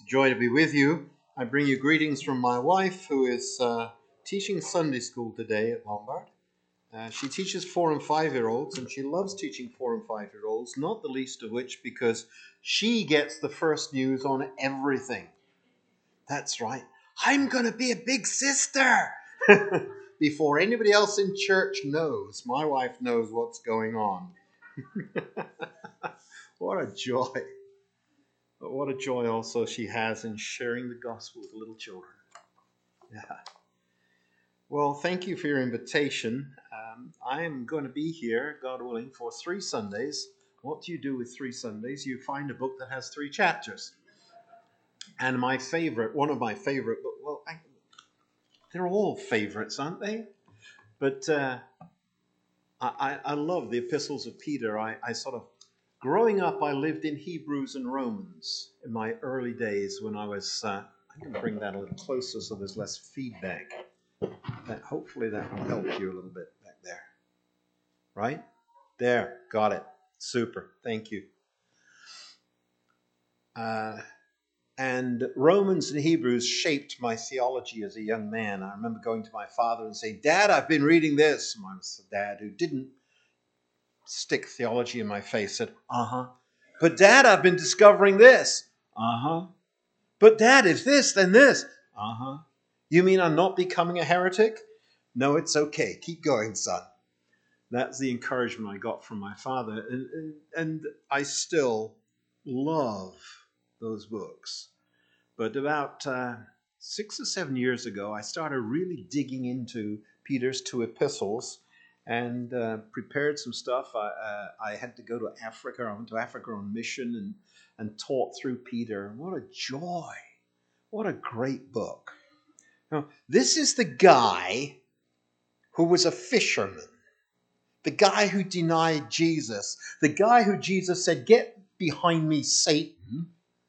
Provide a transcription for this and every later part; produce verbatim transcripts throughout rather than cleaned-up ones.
joy to be with you. I bring you greetings from my wife, who is uh, teaching Sunday school today at Lombard. Uh, she teaches four and five year olds, and she loves teaching four and five year olds, not the least of which because she gets the first news on everything. That's right. I'm going to be a big sister. Before anybody else in church knows, my wife knows what's going on. What a joy. But what a joy also she has in sharing the gospel with little children. Yeah. Well, thank you for your invitation. Um, I am going to be here, God willing, for three Sundays. What do you do with three Sundays? You find a book that has three chapters. And my favorite, one of my favorite books, well, I, they're all favorites, aren't they? But uh, I, I love the epistles of Peter. I, I sort of Growing up, I lived in Hebrews and Romans in my early days when I was, uh, I'm going to bring that a little closer so there's less feedback. That, hopefully that will help you a little bit back there. Right? There, got it. Super, thank you. Uh, and Romans and Hebrews shaped my theology as a young man. I remember going to my father and saying, Dad, I've been reading this. And my dad, who didn't stick theology in my face, said, uh-huh. But Dad, I've been discovering this. Uh-huh. But Dad, if this, then this. Uh-huh. You mean I'm not becoming a heretic? No, it's okay. Keep going, son. That's the encouragement I got from my father. And, and, and I still love those books. But about uh, six or seven years ago, I started really digging into Peter's two epistles and uh, prepared some stuff. I, uh, I had to go to Africa. I went to Africa on mission and, and taught through Peter. What a joy. What a great book. Now, this is the guy who was a fisherman, the guy who denied Jesus, the guy who Jesus said, get behind me, Satan.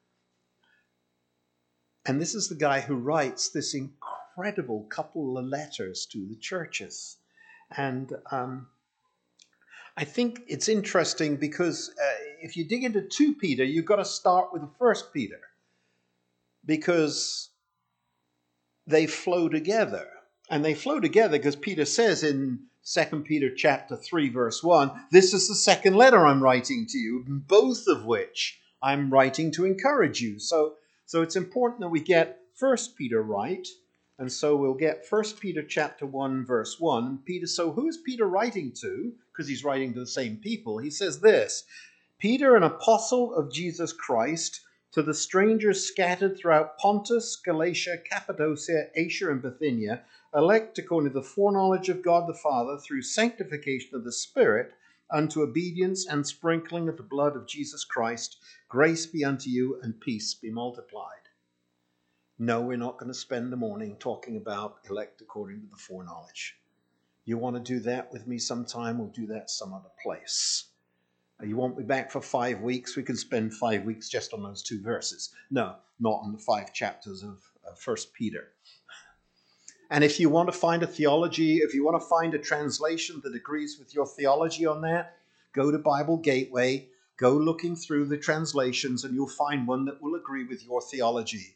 And this is the guy who writes this incredible couple of letters to the churches. And um, I think it's interesting because uh, if you dig into two Peter, you've got to start with the first Peter because they flow together. And they flow together because Peter says in Second Peter chapter three, verse one, this is the second letter I'm writing to you, both of which I'm writing to encourage you. So, so it's important that we get First Peter right. And so we'll get First Peter chapter one, verse one. And Peter, so who is Peter writing to? Because he's writing to the same people. He says this, Peter, an apostle of Jesus Christ, to the strangers scattered throughout Pontus, Galatia, Cappadocia, Asia, and Bithynia, elect according to the foreknowledge of God the Father, through sanctification of the Spirit, unto obedience and sprinkling of the blood of Jesus Christ, grace be unto you and peace be multiplied. No, we're not going to spend the morning talking about elect according to the foreknowledge. You want to do that with me sometime? We'll do that some other place. You want me back for five weeks? We can spend five weeks just on those two verses. No, not on the five chapters of First Peter. And if you want to find a theology, if you want to find a translation that agrees with your theology on that, go to Bible Gateway, go looking through the translations, and you'll find one that will agree with your theology.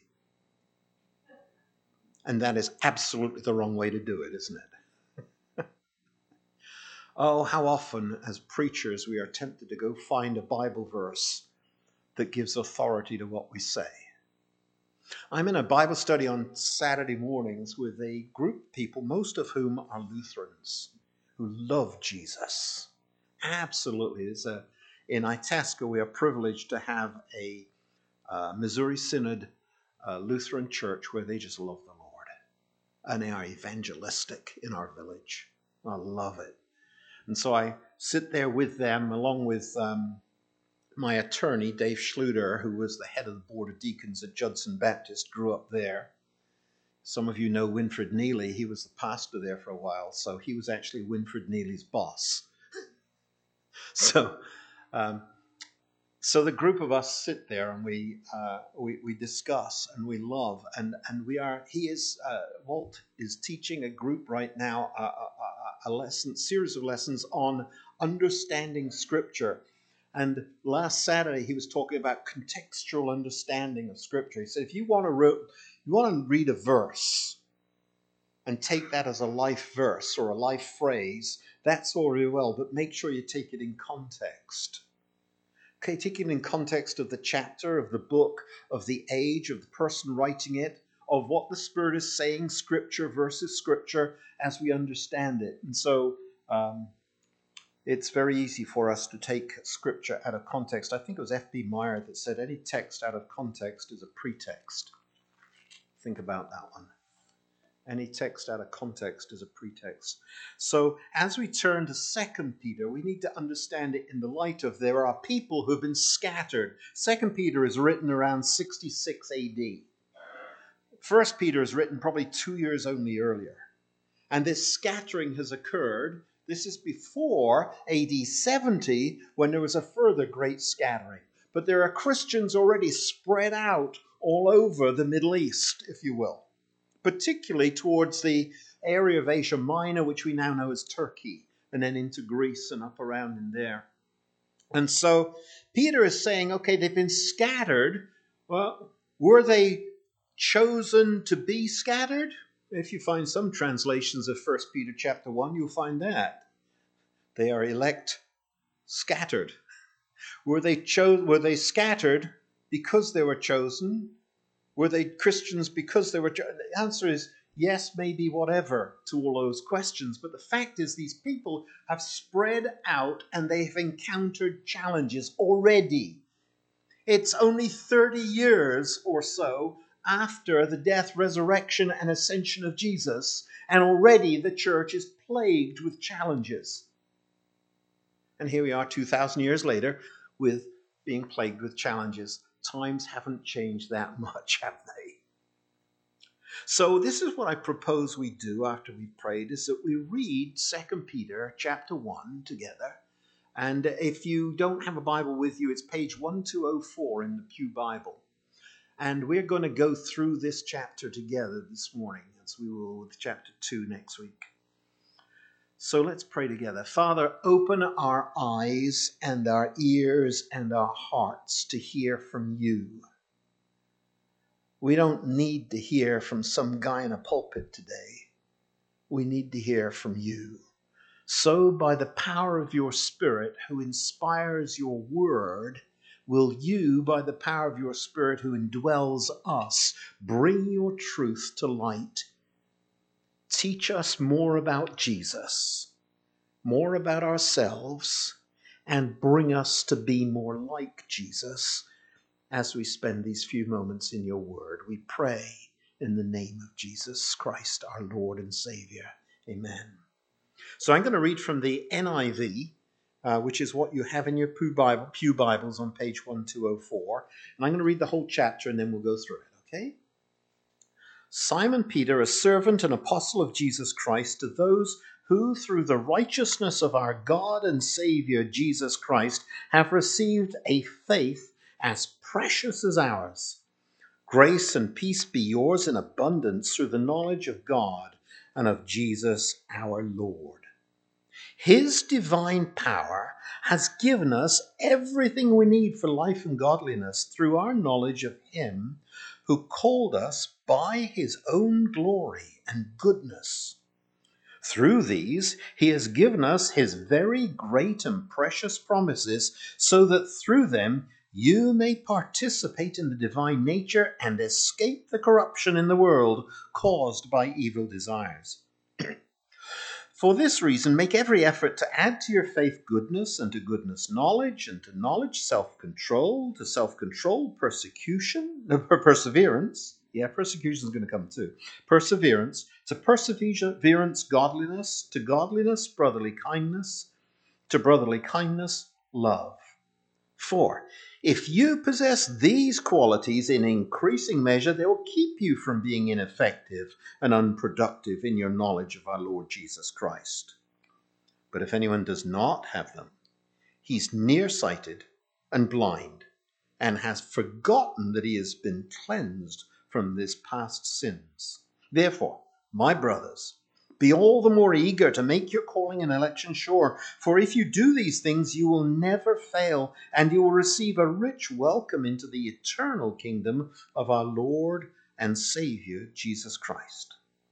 And that is absolutely the wrong way to do it, isn't it? Oh, how often as preachers we are tempted to go find a Bible verse that gives authority to what we say. I'm in a Bible study on Saturday mornings with a group of people, most of whom are Lutherans, who love Jesus. Absolutely. It's a, in Itasca, we are privileged to have a uh, Missouri Synod uh, Lutheran church where they just love the Lord. And they are evangelistic in our village. I love it. And so I sit there with them along with um, my attorney, Dave Schluter, who was the head of the Board of Deacons at Judson Baptist, grew up there. Some of you know Winfred Neely. He was the pastor there for a while, so he was actually Winfred Neely's boss. so um, so the group of us sit there and we uh, we, we discuss and we love. And, and we are, he is, uh, Walt is teaching a group right now, a, a, a lesson, series of lessons on understanding Scripture. And last Saturday, he was talking about contextual understanding of Scripture. He said, if you want to, re- you want to read a verse and take that as a life verse or a life phrase, that's all very well, but make sure you take it in context. Okay, take it in context of the chapter, of the book, of the age, of the person writing it, of what the Spirit is saying, Scripture versus Scripture, as we understand it. And so um, it's very easy for us to take Scripture out of context. I think it was F B Meyer that said any text out of context is a pretext. Think about that one. Any text out of context is a pretext. So as we turn to Second Peter, we need to understand it in the light of there are people who've been scattered. Second Peter is written around sixty-six A D. First Peter is written probably two years only earlier. And this scattering has occurred. This is before A D seventy, when there was a further great scattering. But there are Christians already spread out all over the Middle East, if you will, particularly towards the area of Asia Minor, which we now know as Turkey, and then into Greece and up around in there. And so Peter is saying, okay, they've been scattered. Well, were they chosen to be scattered? If you find some translations of First Peter chapter one, you'll find that. They are elect scattered. Were they cho- were they scattered because they were chosen? Were they Christians because they were chosen? The answer is yes, maybe, whatever, to all those questions. But the fact is these people have spread out and they've encountered challenges already. It's only thirty years or so after the death, resurrection, and ascension of Jesus, and already the church is plagued with challenges. And here we are two thousand years later with being plagued with challenges. Times haven't changed that much, have they? So this is what I propose we do after we've prayed, is that we read Second Peter chapter one together. And if you don't have a Bible with you, it's page twelve oh four in the Pew Bible. And we're going to go through this chapter together this morning, as we will with chapter two next week. So let's pray together. Father, open our eyes and our ears and our hearts to hear from you. We don't need to hear from some guy in a pulpit today. We need to hear from you. So by the power of your Spirit who inspires your word, will you, by the power of your Spirit who indwells us, bring your truth to light. Teach us more about Jesus, more about ourselves, and bring us to be more like Jesus as we spend these few moments in your word. We pray in the name of Jesus Christ, our Lord and Savior. Amen. So I'm going to read from the N I V, uh, which is what you have in your Pew, Bible, Pew Bibles on page twelve oh four. And I'm going to read the whole chapter and then we'll go through it, okay? Simon Peter, a servant and apostle of Jesus Christ, to those who through the righteousness of our God and Savior Jesus Christ have received a faith as precious as ours. Grace and peace be yours in abundance through the knowledge of God and of Jesus our Lord. His divine power has given us everything we need for life and godliness through our knowledge of him who called us by his own glory and goodness. Through these, he has given us his very great and precious promises, so that through them you may participate in the divine nature and escape the corruption in the world caused by evil desires. For this reason, make every effort to add to your faith goodness, and to goodness knowledge, and to knowledge self-control, to self-control persecution, no, perseverance. Yeah, persecution is going to come too. Perseverance, to perseverance godliness, to godliness brotherly kindness, to brotherly kindness love. For if you possess these qualities in increasing measure, they will keep you from being ineffective and unproductive in your knowledge of our Lord Jesus Christ. But if anyone does not have them, he's nearsighted and blind, and has forgotten that he has been cleansed from his past sins. Therefore, my brothers, Be all the more eager to make your calling and election sure, for if you do these things, you will never fail, and you will receive a rich welcome into the eternal kingdom of our Lord and Savior, Jesus Christ.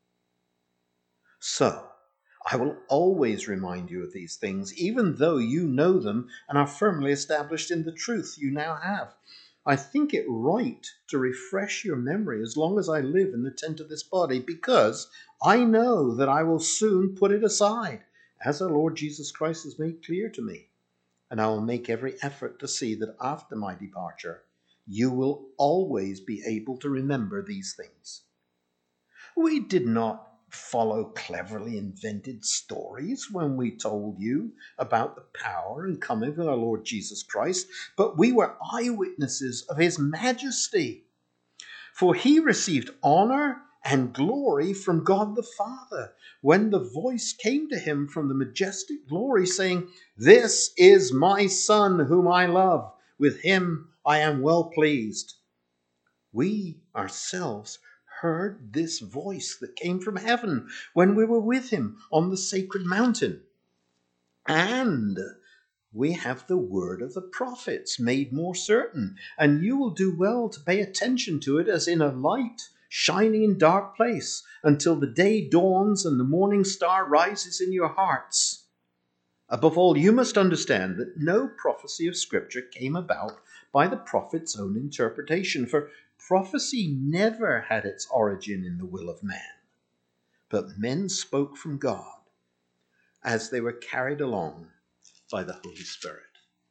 So, I will always remind you of these things, even though you know them and are firmly established in the truth you now have. I think it right to refresh your memory as long as I live in the tent of this body, because I know that I will soon put it aside, as our Lord Jesus Christ has made clear to me. And I will make every effort to see that after my departure, you will always be able to remember these things. We did not follow cleverly invented stories when we told you about the power and coming of our Lord Jesus Christ, but we were eyewitnesses of his majesty. For he received honor and glory from God the Father when the voice came to him from the majestic glory, saying, "This is my Son whom I love. With him I am well pleased." We ourselves heard this voice that came from heaven when we were with him on the sacred mountain. And we have the word of the prophets made more certain, and you will do well to pay attention to it as in a light shining in dark place until the day dawns and the morning star rises in your hearts. Above all, you must understand that no prophecy of Scripture came about by the prophet's own interpretation, for prophecy never had its origin in the will of man, but men spoke from God as they were carried along by the Holy Spirit.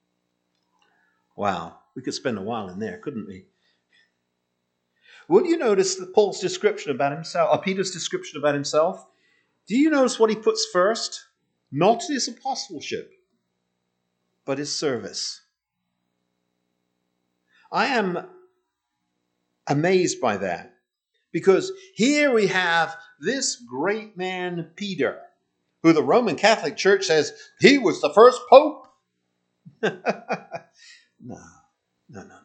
Wow, we could spend a while in there, couldn't we? Would you notice that Paul's description about himself, or Peter's description about himself? Do you notice what he puts first? Not his apostleship, but his service. I am amazed by that, because here we have this great man, Peter, who the Roman Catholic Church says he was the first pope. no, no, no, no, no.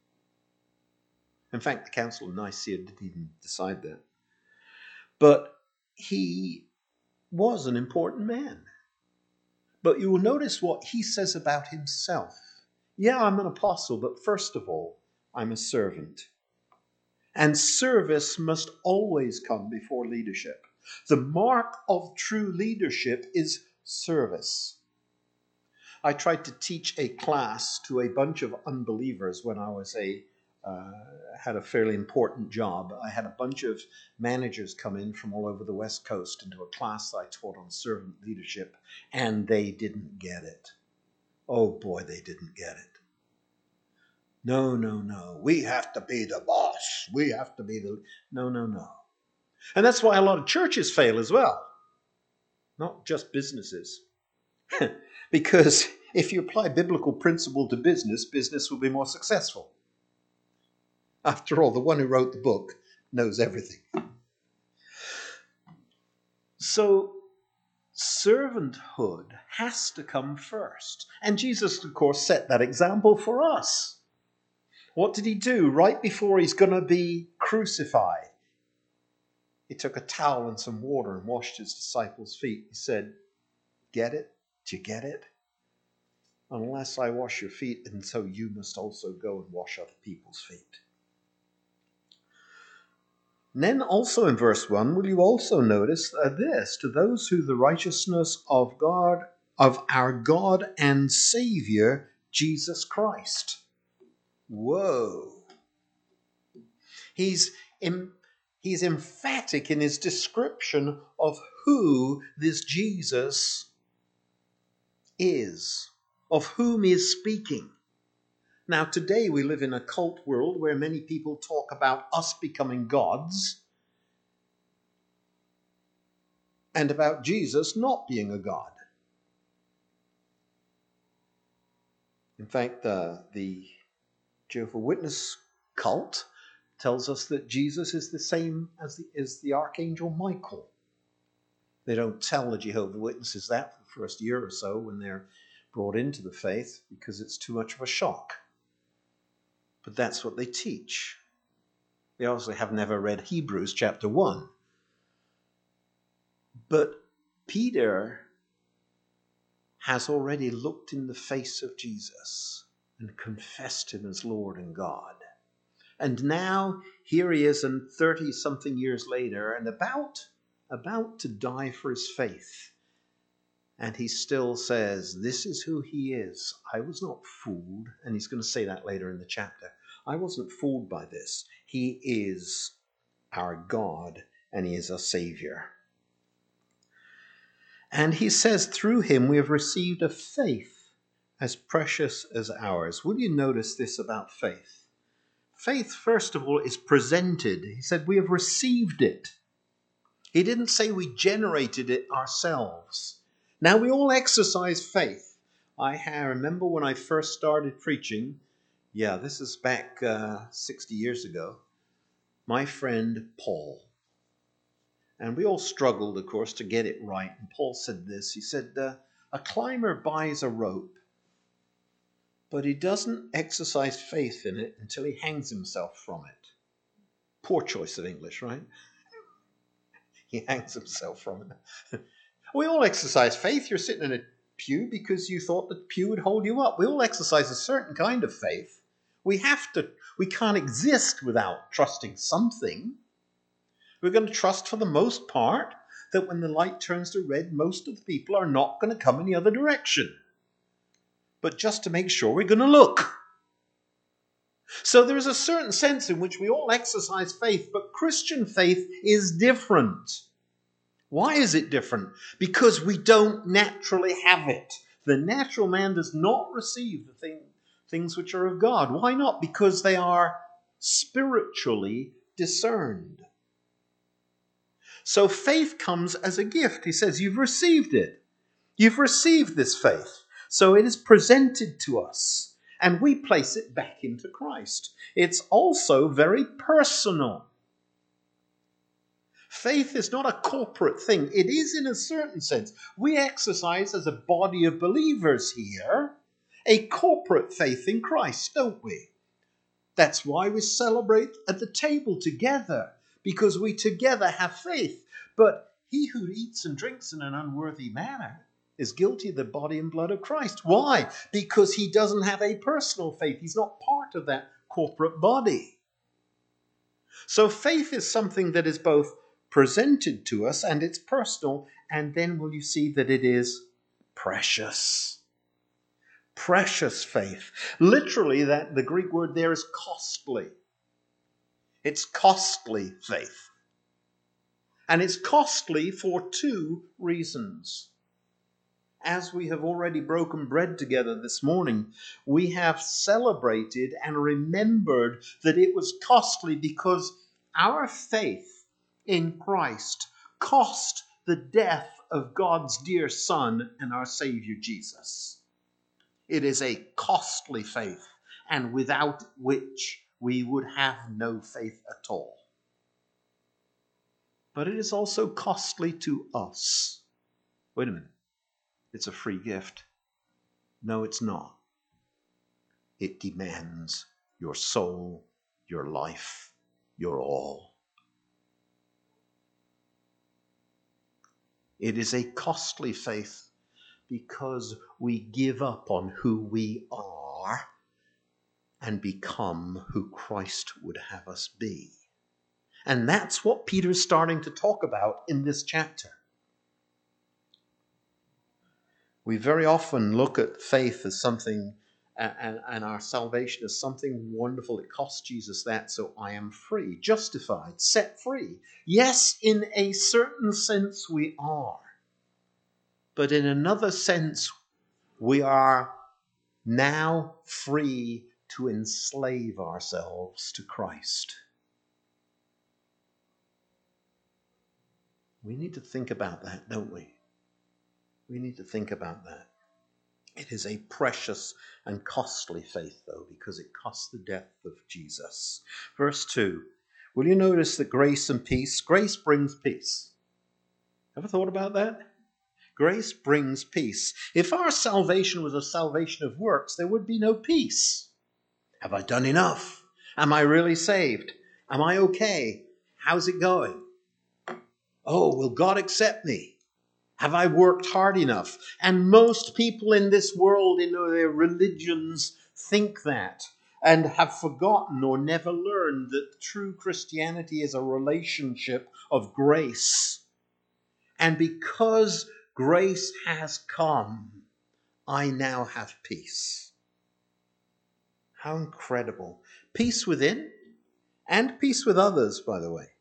In fact, the Council of Nicaea didn't even decide that. But he was an important man. But you will notice what he says about himself. Yeah, I'm an apostle, but first of all, I'm a servant. And service must always come before leadership. The mark of true leadership is service. I tried to teach a class to a bunch of unbelievers when I was a uh, had a fairly important job. I had a bunch of managers come in from all over the West Coast into a class I taught on servant leadership, and they didn't get it. Oh boy, they didn't get it. No, no, no. We have to be the boss. We have to be the... No, no, no. And that's why a lot of churches fail as well. Not just businesses. Because if you apply biblical principle to business, business will be more successful. After all, the one who wrote the book knows everything. So, servanthood has to come first. And Jesus, of course, set that example for us. What did he do right before he's going to be crucified? He took a towel and some water and washed his disciples' feet. He said, "Get it? Do you get it? Unless I wash your feet, and so you must also go and wash other people's feet." And then also in verse one, will you also notice uh, this, to those who the righteousness of God, of our God and Savior, Jesus Christ. Whoa. He's, em- he's emphatic in his description of who this Jesus is, of whom he is speaking. Now, today we live in a cult world where many people talk about us becoming gods and about Jesus not being a god. In fact, uh, the Jehovah's Witness cult tells us that Jesus is the same as the, as the Archangel Michael. They don't tell the Jehovah's Witnesses that for the first year or so when they're brought into the faith because it's too much of a shock. But that's what they teach. They obviously have never read Hebrews chapter one. But Peter has already looked in the face of Jesus and confessed him as Lord and God. And now here he is, and thirty-something years later, and about, about to die for his faith. And he still says, this is who he is. I was not fooled. And he's going to say that later in the chapter. I wasn't fooled by this. He is our God, and he is our Savior. And he says, through him we have received a faith as precious as ours. Will you notice this about faith? Faith, first of all, is presented. He said, we have received it. He didn't say we generated it ourselves. Now, we all exercise faith. I remember when I first started preaching, yeah, this is back uh, sixty years ago, my friend Paul. And we all struggled, of course, to get it right. And Paul said this. He said, uh, a climber buys a rope, but he doesn't exercise faith in it until he hangs himself from it. Poor choice of English, right? He hangs himself from it. We all exercise faith. You're sitting in a pew because you thought the pew would hold you up. We all exercise a certain kind of faith. We have to, we can't exist without trusting something. We're going to trust for the most part that when the light turns to red, most of the people are not going to come in the other direction. But just to make sure, we're going to look. So there is a certain sense in which we all exercise faith, but Christian faith is different. Why is it different? Because we don't naturally have it. The natural man does not receive the thing, things which are of God. Why not? Because they are spiritually discerned. So faith comes as a gift. He says, you've received it. You've received this faith. So it is presented to us, and we place it back into Christ. It's also very personal. Faith is not a corporate thing. It is in a certain sense. We exercise as a body of believers here a corporate faith in Christ, don't we? That's why we celebrate at the table together, because we together have faith. But he who eats and drinks in an unworthy manner is guilty of the body and blood of Christ. Why? Because he doesn't have a personal faith. He's not part of that corporate body. So faith is something that is both presented to us and it's personal. And then will you see that it is precious. Precious faith. Literally, that the Greek word there is costly. It's costly faith. And it's costly for two reasons. As we have already broken bread together this morning, we have celebrated and remembered that it was costly because our faith in Christ cost the death of God's dear Son and our Savior Jesus. It is a costly faith, and without which we would have no faith at all. But it is also costly to us. Wait a minute. It's a free gift. No, it's not. It demands your soul, your life, your all. It is a costly faith because we give up on who we are and become who Christ would have us be. And that's what Peter's starting to talk about in this chapter. We very often look at faith as something, and, and our salvation as something wonderful. It cost Jesus that, so I am free, justified, set free. Yes, in a certain sense we are. But in another sense, we are now free to enslave ourselves to Christ. We need to think about that, don't we? We need to think about that. It is a precious and costly faith, though, because it cost the death of Jesus. Verse two, will you notice that grace and peace, grace brings peace. Ever thought about that? Grace brings peace. If our salvation was a salvation of works, there would be no peace. Have I done enough? Am I really saved? Am I okay? How's it going? Oh, will God accept me? Have I worked hard enough? And most people in this world, in their religions, think that and have forgotten or never learned that true Christianity is a relationship of grace. And because grace has come, I now have peace. How incredible. Peace within and peace with others, by the way.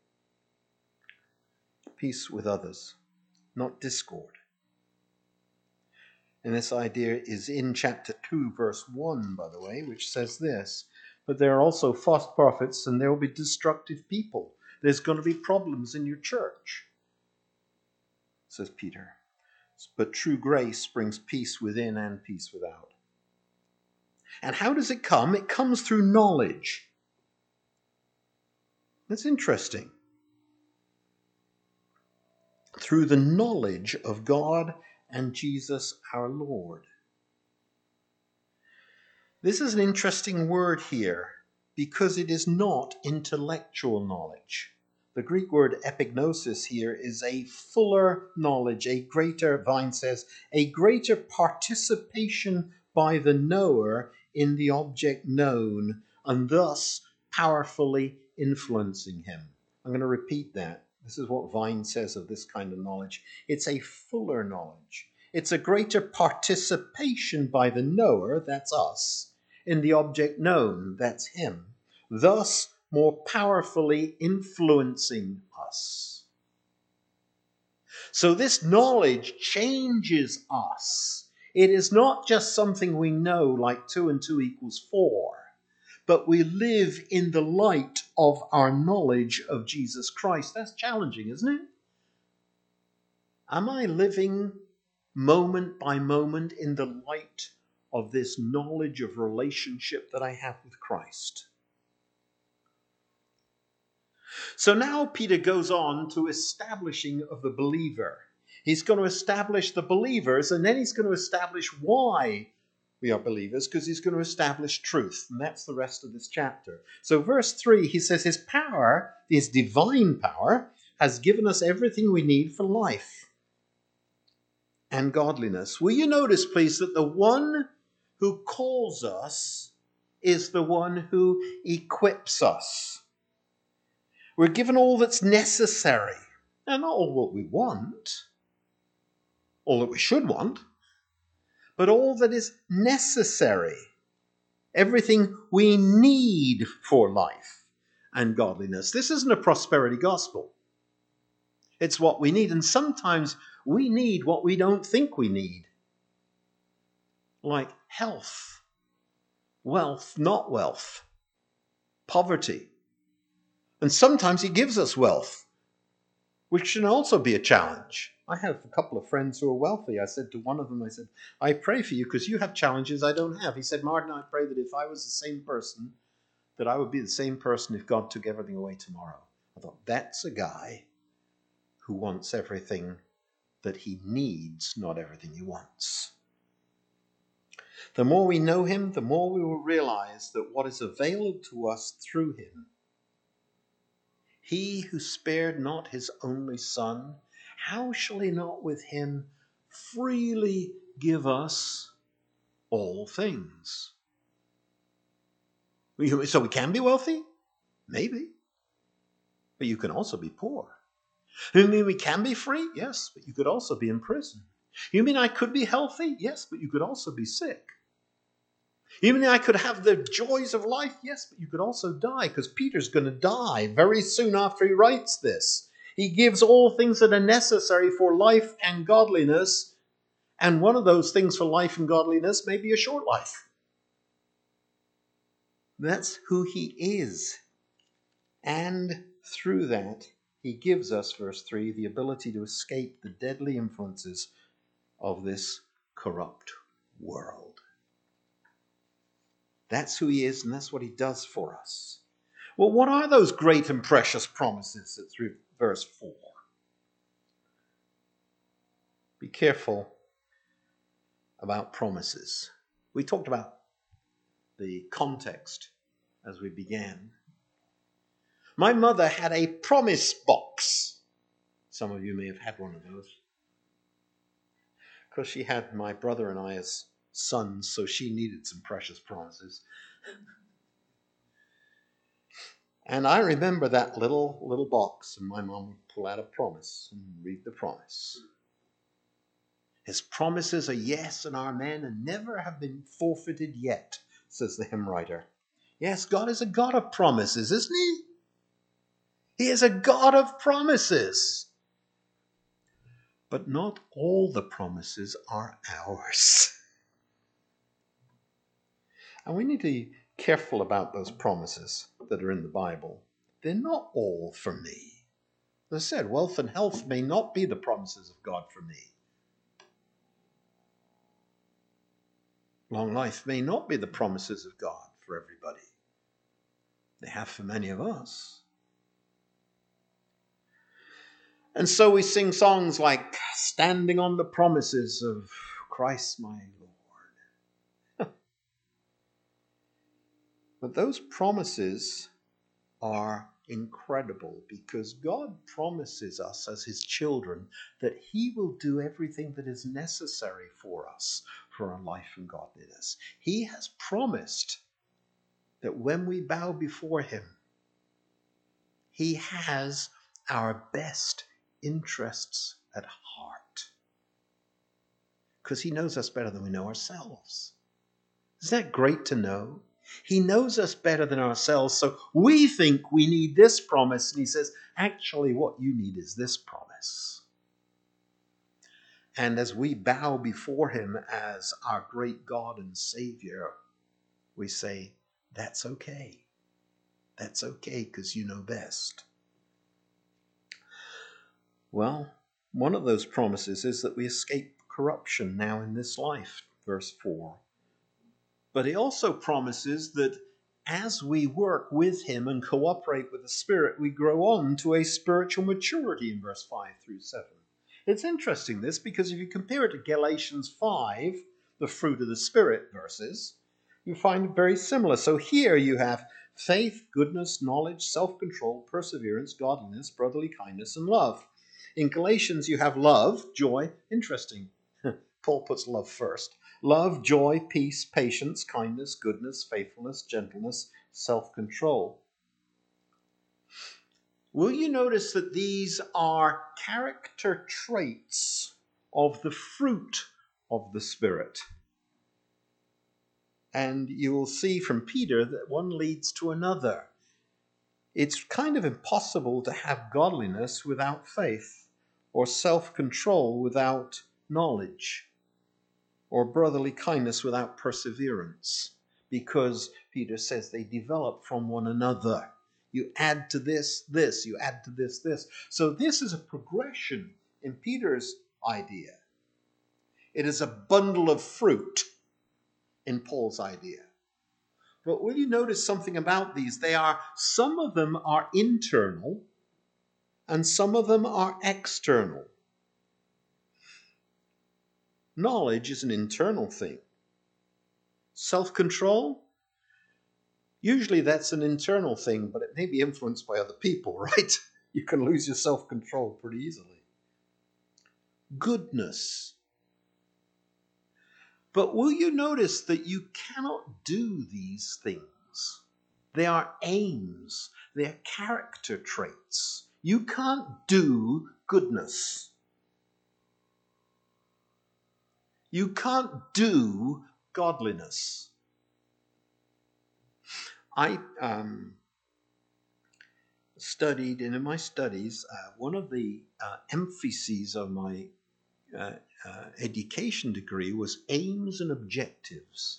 Peace with others, not discord. And this idea is in chapter two, verse one, by the way, which says this: but there are also false prophets and there will be destructive people. There's going to be problems in your church, says Peter. But true grace brings peace within and peace without. And how does it come? It comes through knowledge. That's interesting. Through the knowledge of God and Jesus our Lord. This is an interesting word here because it is not intellectual knowledge. The Greek word epignosis here is a fuller knowledge, a greater, Vine says, a greater participation by the knower in the object known, and thus powerfully influencing him. I'm going to repeat that. This is what Vine says of this kind of knowledge. It's a fuller knowledge. It's a greater participation by the knower, that's us, in the object known, that's him, thus more powerfully influencing us. So this knowledge changes us. It is not just something we know like two and two equals four, but we live in the light of our knowledge of Jesus Christ. That's challenging, isn't it? Am I living moment by moment in the light of this knowledge of relationship that I have with Christ? So now Peter goes on to establishing of the believer. He's going to establish the believers, and then he's going to establish why we are believers, because he's going to establish truth. And that's the rest of this chapter. So verse three, he says his power, his divine power, has given us everything we need for life and godliness. Will you notice, please, that the one who calls us is the one who equips us. We're given all that's necessary, and not all what we want, all that we should want, but all that is necessary. Everything we need for life and godliness. This isn't a prosperity gospel. It's what we need, and sometimes we need what we don't think we need. Like health, wealth, not wealth, poverty. And sometimes he gives us wealth, which can also be a challenge. I have a couple of friends who are wealthy. I said to one of them, I said, I pray for you because you have challenges I don't have. He said, Martin, I pray that if I was the same person, that I would be the same person if God took everything away tomorrow. I thought, that's a guy who wants everything that he needs, not everything he wants. The more we know him, the more we will realize that what is available to us through him, he who spared not his only son, how shall he not with him freely give us all things? So we can be wealthy? Maybe. But you can also be poor. You mean we can be free? Yes, but you could also be in prison. You mean I could be healthy? Yes, but you could also be sick. You mean I could have the joys of life? Yes, but you could also die, because Peter's going to die very soon after he writes this. He gives all things that are necessary for life and godliness, and one of those things for life and godliness may be a short life. That's who he is. And through that, he gives us, verse three, the ability to escape the deadly influences of this corrupt world. That's who he is, and that's what he does for us. Well, what are those great and precious promises? That's through verse four. Be careful about promises. We talked about the context as we began. My mother had a promise box. Some of you may have had one of those. because she had my brother and I as sons, so she needed some precious promises. And I remember that little little box, and my mom would pull out a promise and read the promise. His promises are yes and amen and never have been forfeited yet, says the hymn writer. Yes, God is a God of promises, isn't he? He is a God of promises. But not all the promises are ours. And we need to be careful about those promises that are in the Bible. They're not all for me. As I said, wealth and health may not be the promises of God for me. Long life may not be the promises of God for everybody. They have for many of us. And so we sing songs like Standing on the Promises of Christ my Lord. But those promises are incredible because God promises us as his children that he will do everything that is necessary for us for our life and godliness. He has promised that when we bow before him, he has our best interests at heart. Because he knows us better than we know ourselves. Isn't that great to know? He knows us better than ourselves, so we think we need this promise, and he says, actually, what you need is this promise. And as we bow before him as our great God and Savior, we say, that's okay. That's okay, because you know best. Well, one of those promises is that we escape corruption now in this life, verse four. But he also promises that as we work with him and cooperate with the Spirit, we grow on to a spiritual maturity in verse five through seven. It's interesting this, because if you compare it to Galatians five, the fruit of the Spirit verses, you find it very similar. So here you have faith, goodness, knowledge, self-control, perseverance, godliness, brotherly kindness, and love. In Galatians you have love, joy, interesting. Paul puts love first. Love, joy, peace, patience, kindness, goodness, faithfulness, gentleness, self-control. Will you notice that these are character traits of the fruit of the Spirit? And you will see from Peter that one leads to another. It's kind of impossible to have godliness without faith, or self-control without knowledge, or brotherly kindness without perseverance, because Peter says they develop from one another. You add to this, this, you add to this, this. So this is a progression in Peter's idea. It is a bundle of fruit in Paul's idea. But will you notice something about these? They are, some of them are internal and some of them are external. Knowledge is an internal thing. Self-control, usually that's an internal thing, but it may be influenced by other people, right? You can lose your self-control pretty easily. Goodness. But will you notice that you cannot do these things? They are aims. They are character traits. You can't do goodness. You can't do godliness. I um, studied, and in my studies, uh, one of the uh, emphases of my uh, uh, education degree was aims and objectives.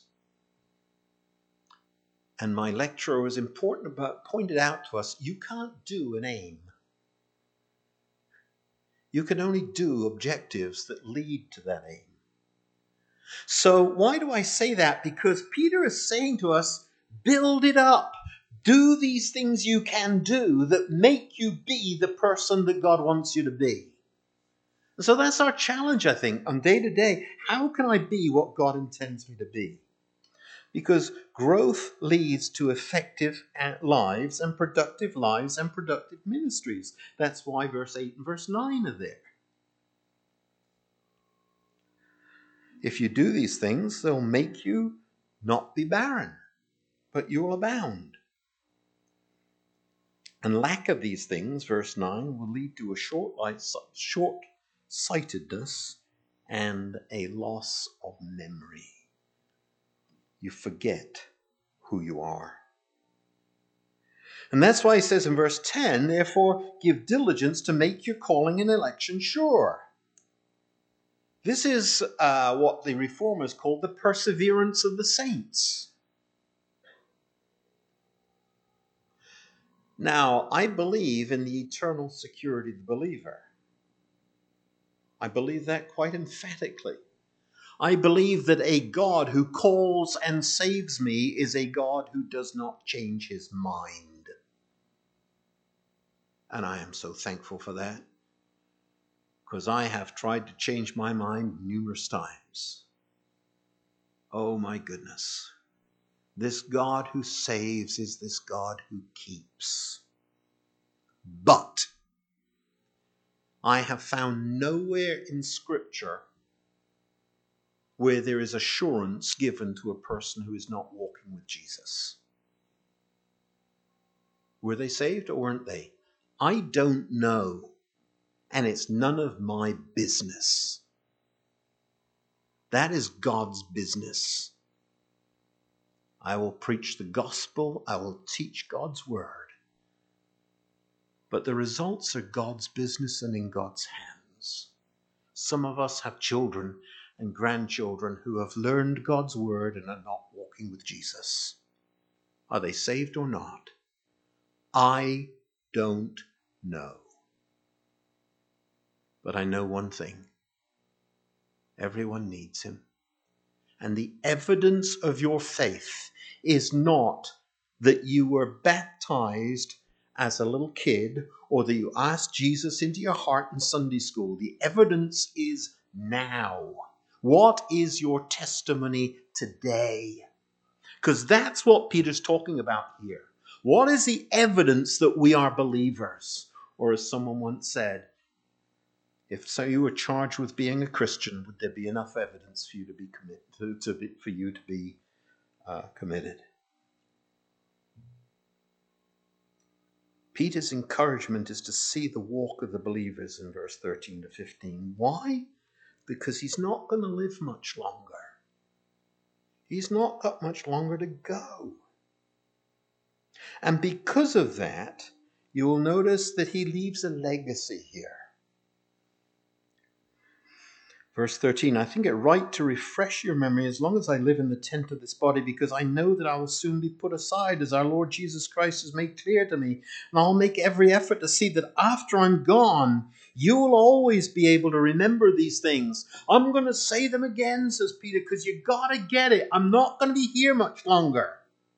And my lecturer was important about, pointed out to us, you can't do an aim. You can only do objectives that lead to that aim. So why do I say that? Because Peter is saying to us, build it up. Do these things you can do that make you be the person that God wants you to be. So that's our challenge, I think, on day to day. How can I be what God intends me to be? Because growth leads to effective lives and productive lives and productive ministries. That's why verse eight and verse nine are there. If you do these things, they'll make you not be barren, but you'll abound. And lack of these things, verse nine, will lead to a short short-sightedness and a loss of memory. You forget who you are. And that's why he says in verse ten, therefore give diligence to make your calling and election sure. This is uh, what the Reformers call the perseverance of the saints. Now, I believe in the eternal security of the believer. I believe that quite emphatically. I believe that a God who calls and saves me is a God who does not change his mind. And I am so thankful for that, because I have tried to change my mind numerous times. Oh my goodness. This God who saves is this God who keeps. But I have found nowhere in Scripture where there is assurance given to a person who is not walking with Jesus. Were they saved or weren't they? I don't know, and it's none of my business. That is God's business. I will preach the gospel, I will teach God's word, but the results are God's business and in God's hands. Some of us have children and grandchildren who have learned God's word and are not walking with Jesus. Are they saved or not? I don't know. But I know one thing. Everyone needs him. And the evidence of your faith is not that you were baptized as a little kid or that you asked Jesus into your heart in Sunday school. The evidence is now. What is your testimony today? Because that's what Peter's talking about here. What is the evidence that we are believers? Or as someone once said, if so you were charged with being a Christian, would there be enough evidence for you to be committed, to, to be, for you to be uh, committed? Peter's encouragement is to see the walk of the believers in verse thirteen to fifteen. Why? Because he's not going to live much longer. He's not got much longer to go. And because of that, you will notice that he leaves a legacy here. Verse thirteen, I think it right to refresh your memory as long as I live in the tent of this body, because I know that I will soon be put aside, as our Lord Jesus Christ has made clear to me. And I'll make every effort to see that after I'm gone, you will always be able to remember these things. I'm going to say them again, says Peter, because you got to get it. I'm not going to be here much longer.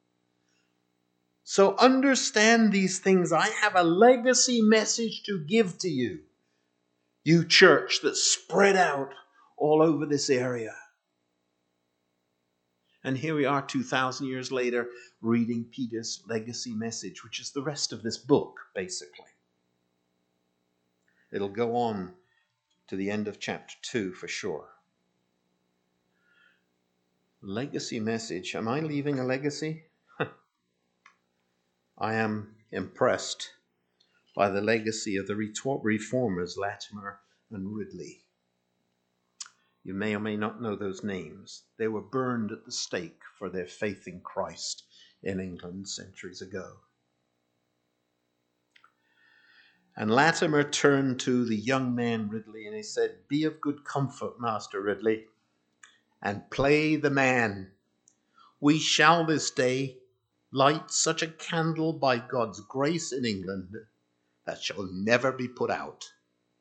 So understand these things. I have a legacy message to give to you, you church that's spread out all over this area. And here we are two thousand years later reading Peter's legacy message, which is the rest of this book, basically. It'll go on to the end of chapter two for sure. Legacy message. Am I leaving a legacy? I am impressed by the legacy of the reformers, Latimer and Ridley. You may or may not know those names. They were burned at the stake for their faith in Christ in England centuries ago. And Latimer turned to the young man Ridley and he said, "Be of good comfort, Master Ridley, and play the man. We shall this day light such a candle by God's grace in England that shall never be put out."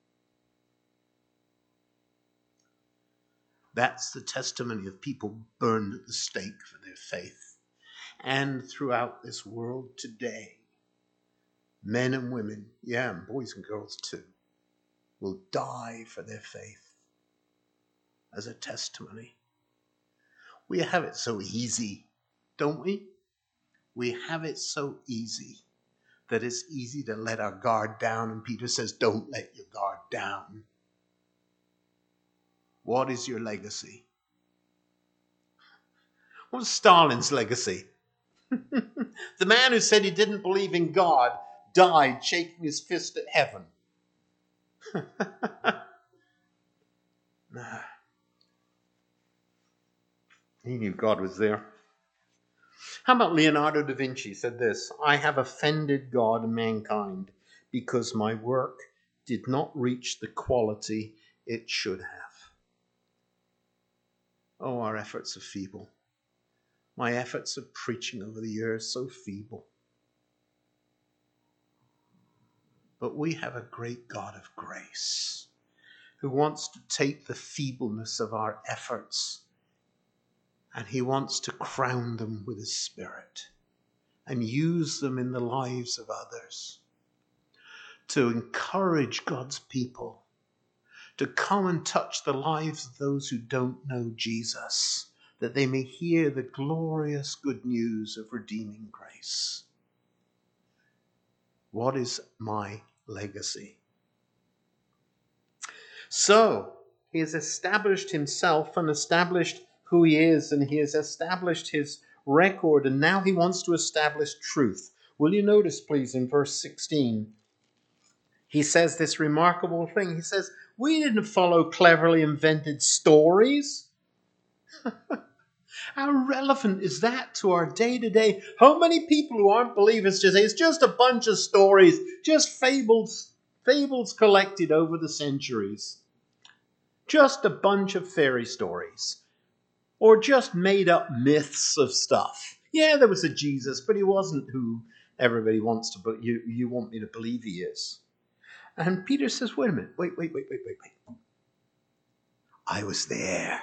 That's the testimony of people burned at the stake for their faith. And throughout this world today, men and women, yeah, and boys and girls too, will die for their faith as a testimony. We have it so easy, don't we? We have it so easy that it's easy to let our guard down. And Peter says, don't let your guard down. What is your legacy? What was Stalin's legacy? The man who said he didn't believe in God died shaking his fist at heaven. He knew God was there. How about Leonardo da Vinci said this, I have offended God and mankind because my work did not reach the quality it should have. Oh, our efforts are feeble. My efforts of preaching over the years, so feeble. But we have a great God of grace who wants to take the feebleness of our efforts and he wants to crown them with his Spirit and use them in the lives of others to encourage God's people to come and touch the lives of those who don't know Jesus, that they may hear the glorious good news of redeeming grace. What is my legacy? So, he has established himself and established who he is, and he has established his record, and now he wants to establish truth. Will you notice, please, in verse sixteen, he says this remarkable thing. He says, we didn't follow cleverly invented stories. How relevant is that to our day-to-day? How many people who aren't believers just say it's just a bunch of stories, just fables, fables collected over the centuries. Just a bunch of fairy stories. Or just made up myths of stuff. Yeah, there was a Jesus, but he wasn't who everybody wants to, but you, you want me to believe he is. And Peter says, wait a minute, wait, wait, wait, wait, wait, wait. I was there.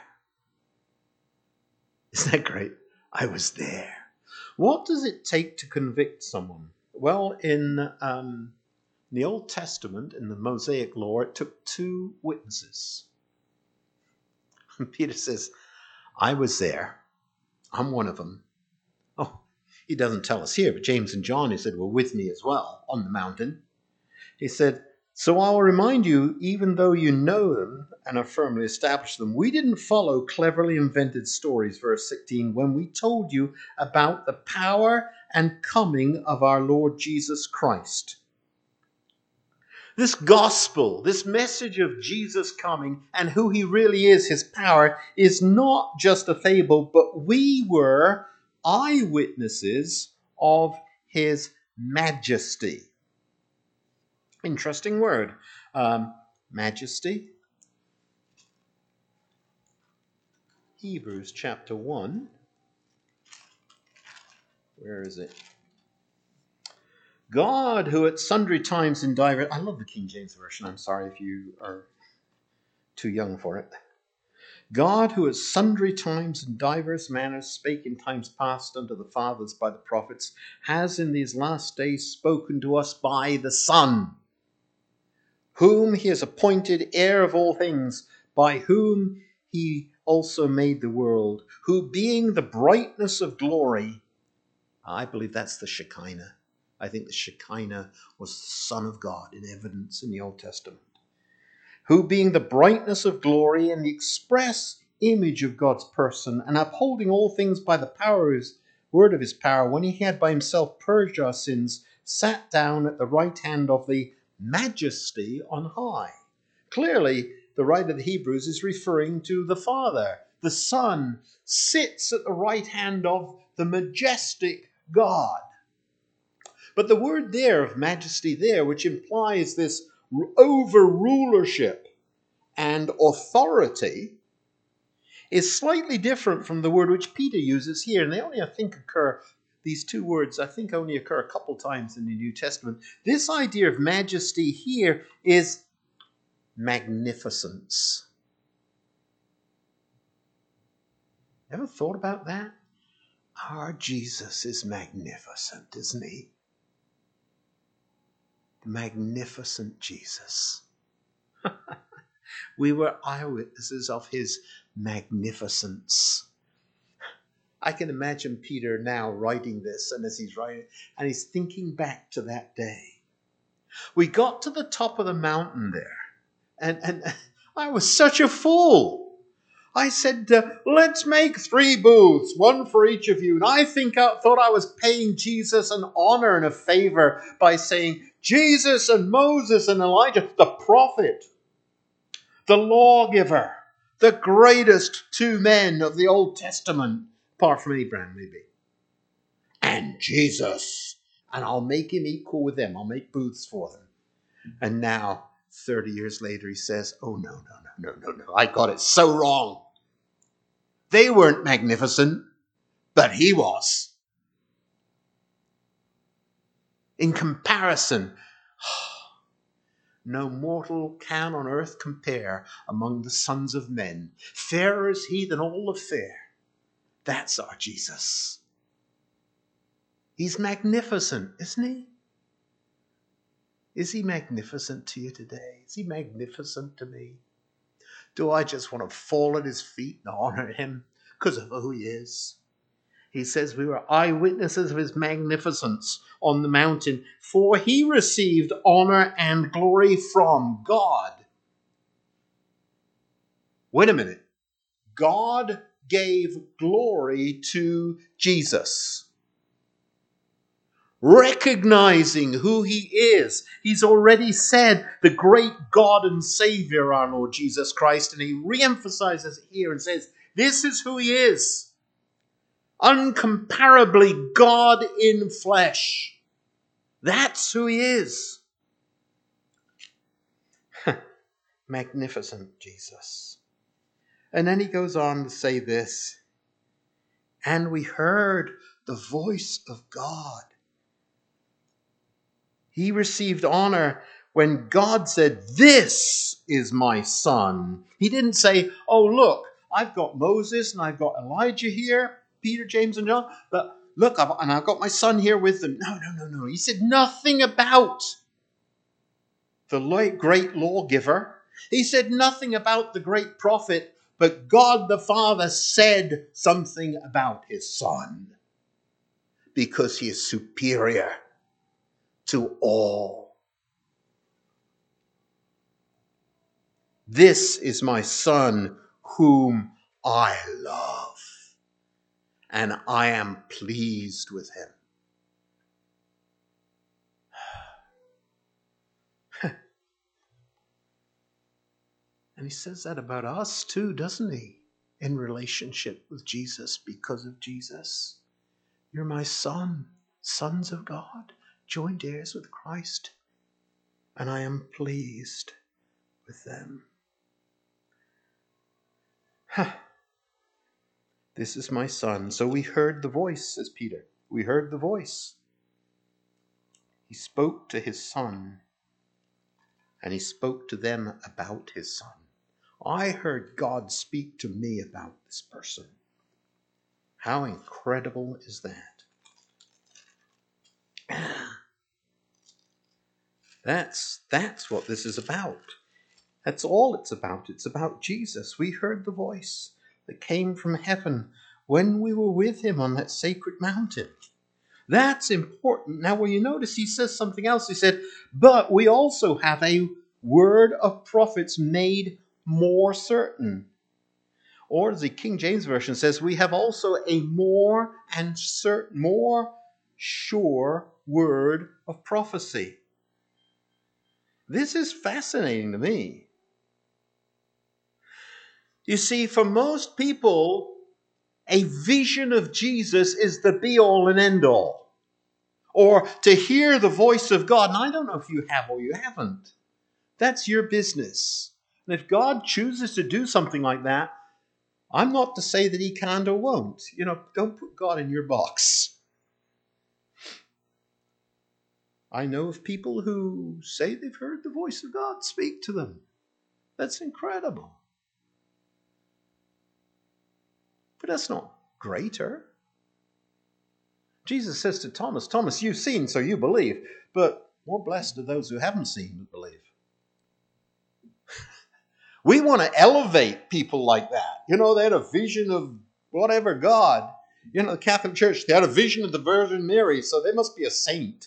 Isn't that great? I was there. What does it take to convict someone? Well, in um, the Old Testament, in the Mosaic law, it took two witnesses. And Peter says, I was there. I'm one of them. Oh, he doesn't tell us here, but James and John, he said, were with me as well on the mountain. He said, so I'll remind you, even though you know them and have firmly established them, we didn't follow cleverly invented stories, verse sixteen, when we told you about the power and coming of our Lord Jesus Christ. This gospel, this message of Jesus coming and who he really is, his power, is not just a fable, but we were eyewitnesses of his majesty. Interesting word. Um, majesty. Hebrews chapter one. Where is it? God, who at sundry times in divers... I love the King James Version. I'm sorry if you are too young for it. God, who at sundry times in divers manners spake in times past unto the fathers by the prophets, has in these last days spoken to us by the Son, whom he has appointed heir of all things, by whom he also made the world, who being the brightness of glory, I believe that's the Shekinah. I think the Shekinah was the Son of God in evidence in the Old Testament. Who being the brightness of glory and the express image of God's person, and upholding all things by the power of his word of his power, when he had by himself purged our sins, sat down at the right hand of the majesty on high. Clearly, the writer of the Hebrews is referring to the Father. The Son sits at the right hand of the majestic God. But the word there of majesty there, which implies this over-rulership and authority, is slightly different from the word which Peter uses here. And they only, I think, occur, these two words, I think, only occur a couple times in the New Testament. This idea of majesty here is magnificence. Ever thought about that? Our Jesus is magnificent, isn't he? Magnificent Jesus. We were eyewitnesses of his magnificence. I can imagine Peter now writing this, and as he's writing, and he's thinking back to that day. We got to the top of the mountain there, and, and I was such a fool. I said, uh, let's make three booths, one for each of you. And I think I thought I was paying Jesus an honor and a favor by saying, Jesus and Moses and Elijah, the prophet, the lawgiver, the greatest two men of the Old Testament, apart from Abraham maybe. And Jesus. And I'll make him equal with them. I'll make booths for them. And now, thirty years later, he says, oh, no, no, no, no, no, no. I got it so wrong. They weren't magnificent, but he was. In comparison, no mortal can on earth compare among the sons of men. Fairer is he than all the fair. That's our Jesus. He's magnificent, isn't he? Is he magnificent to you today? Is he magnificent to me? Do I just want to fall at his feet and honor him because of who he is? He says we were eyewitnesses of his magnificence on the mountain, for he received honor and glory from God. Wait a minute. God gave glory to Jesus. Recognizing who he is. He's already said the great God and Savior, our Lord Jesus Christ, and he reemphasizes it here and says, this is who he is. Uncomparably God in flesh. That's who he is. Magnificent Jesus. And then he goes on to say this, and we heard the voice of God. He received honor when God said, this is my son. He didn't say, oh, look, I've got Moses and I've got Elijah here, Peter, James, and John, but look, I've, and I've got my son here with them. No, no, no, no. He said nothing about the great lawgiver. He said nothing about the great prophet, but God the Father said something about his son because he is superior to all. This is my son whom I love, and I am pleased with him. And he says that about us too, doesn't he? In relationship with Jesus, because of Jesus. You're my son, sons of God, joint heirs with Christ, and I am pleased with them. This is my son. So we heard the voice, says Peter. We heard the voice. He spoke to his son, and he spoke to them about his son. I heard God speak to me about this person. How incredible is that? That's, that's what this is about. That's all it's about. It's about Jesus. We heard the voice that came from heaven when we were with him on that sacred mountain. That's important. Now, when you notice, he says something else. He said, but we also have a word of prophets made more certain. Or as the King James Version says, we have also a more and certain, more sure word of prophecy. This is fascinating to me. You see, for most people, a vision of Jesus is the be-all and end-all. Or to hear the voice of God. And I don't know if you have or you haven't. That's your business. And if God chooses to do something like that, I'm not to say that he can't or won't. You know, don't put God in your box. I know of people who say they've heard the voice of God speak to them. That's incredible. But that's not greater. Jesus says to Thomas, Thomas, you've seen, so you believe. But more blessed are those who haven't seen but believe. We want to elevate people like that. You know, they had a vision of whatever God. You know, the Catholic Church, they had a vision of the Virgin Mary, so they must be a saint.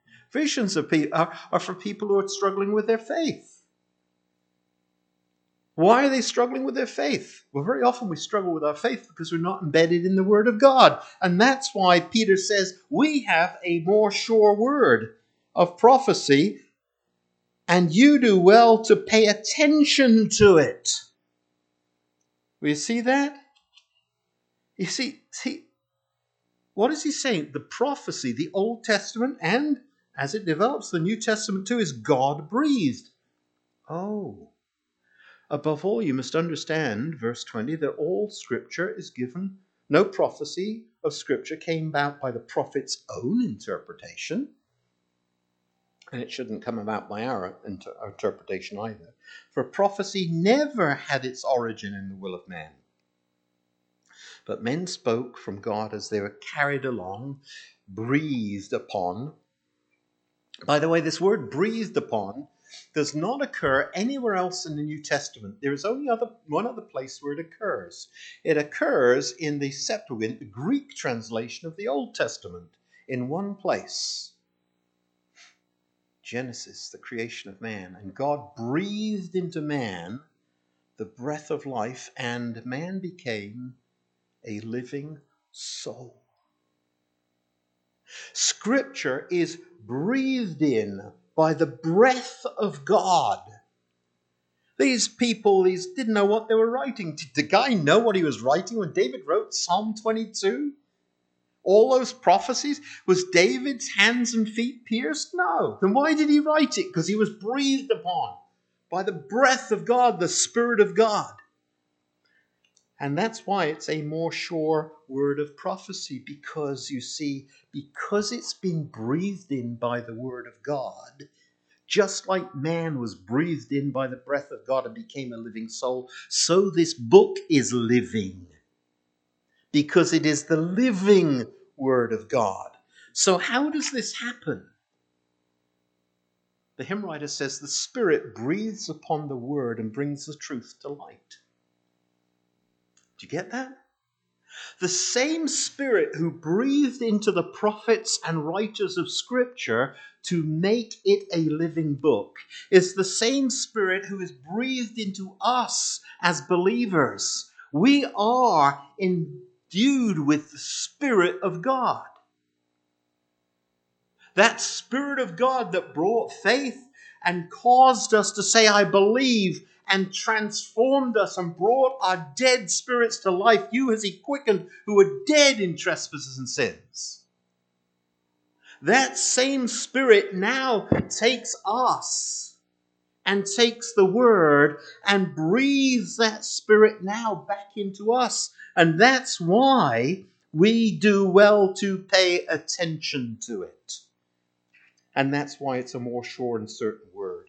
Visions of people are, are for people who are struggling with their faith. Why are they struggling with their faith? Well, very often we struggle with our faith because we're not embedded in the Word of God. And that's why Peter says we have a more sure word of prophecy, and you do well to pay attention to it. Will you see that? You see, see, what is he saying? The prophecy, the Old Testament, and as it develops, the New Testament too, is God-breathed. Oh. Above all, you must understand, verse twenty, that all Scripture is given. No prophecy of Scripture came about by the prophet's own interpretation. And it shouldn't come about by our inter- interpretation either. For prophecy never had its origin in the will of man. But men spoke from God as they were carried along, breathed upon. By the way, this word breathed upon does not occur anywhere else in the New Testament. There is only other, one other place where it occurs. It occurs in the Septuagint, the Greek translation of the Old Testament, in one place. Genesis, the creation of man. And God breathed into man the breath of life, and man became a living soul. Scripture is breathed in by the breath of God. These people these didn't know what they were writing. Did the guy know what he was writing when David wrote Psalm twenty-two? All those prophecies? Was David's hands and feet pierced? No. Then why did he write it? Because he was breathed upon by the breath of God, the Spirit of God. And that's why it's a more sure word of prophecy, because, you see, because it's been breathed in by the word of God, just like man was breathed in by the breath of God and became a living soul, so this book is living, because it is the living word of God. So how does this happen? The hymn writer says the Spirit breathes upon the word and brings the truth to light. Do you get that? The same Spirit who breathed into the prophets and writers of Scripture to make it a living book is the same Spirit who is breathed into us as believers. We are endued with the Spirit of God. That Spirit of God that brought faith and caused us to say, I believe, and transformed us and brought our dead spirits to life. You has he quickened who were dead in trespasses and sins. That same Spirit now takes us and takes the Word and breathes that Spirit now back into us. And that's why we do well to pay attention to it. And that's why it's a more sure and certain word.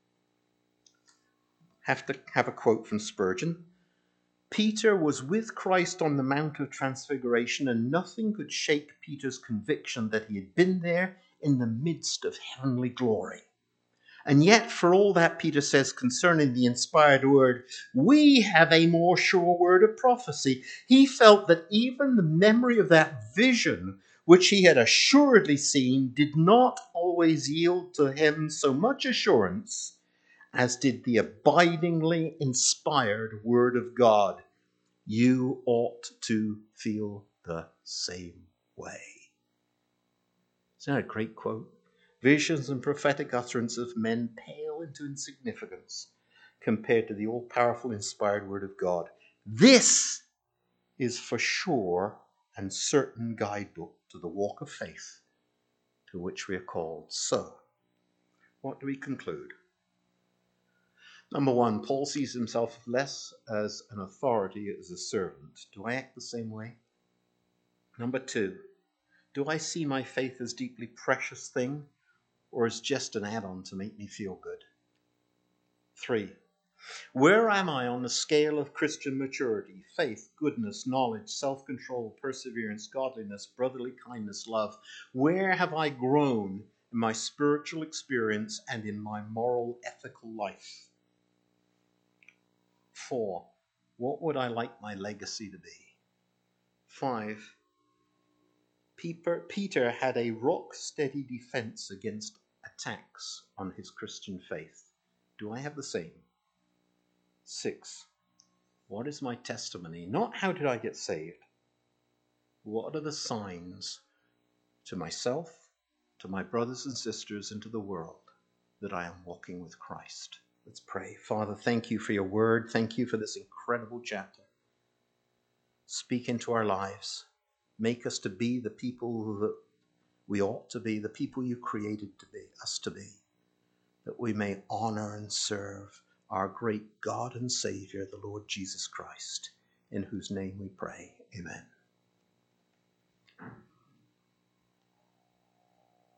Have to have a quote from Spurgeon. Peter was with Christ on the Mount of Transfiguration, and nothing could shake Peter's conviction that he had been there in the midst of heavenly glory. And yet, for all that Peter says concerning the inspired word, we have a more sure word of prophecy. He felt that even the memory of that vision, which he had assuredly seen, did not always yield to him so much assurance as did the abidingly inspired word of God. You ought to feel the same way. Isn't that a great quote? Visions and prophetic utterance of men pale into insignificance compared to the all-powerful inspired word of God. This is for sure and certain guidebook to the walk of faith to which we are called. So, what do we conclude? Number one, Paul sees himself less as an authority as a servant. Do I act the same way? Number two, do I see my faith as a deeply precious thing, or as just an add-on to make me feel good? Three, where am I on the scale of Christian maturity? Faith, goodness, knowledge, self-control, perseverance, godliness, brotherly kindness, love. Where have I grown in my spiritual experience and in my moral, ethical life? Four, what would I like my legacy to be? Five, Peter, Peter had a rock-steady defense against attacks on his Christian faith. Do I have the same? Six, what is my testimony? Not how did I get saved? What are the signs to myself, to my brothers and sisters, and to the world that I am walking with Christ? Let's pray. Father, thank you for your word. Thank you for this incredible chapter. Speak into our lives. Make us to be the people that we ought to be, the people you created to be, us to be, that we may honor and serve our great God and Savior, the Lord Jesus Christ, in whose name we pray. Amen.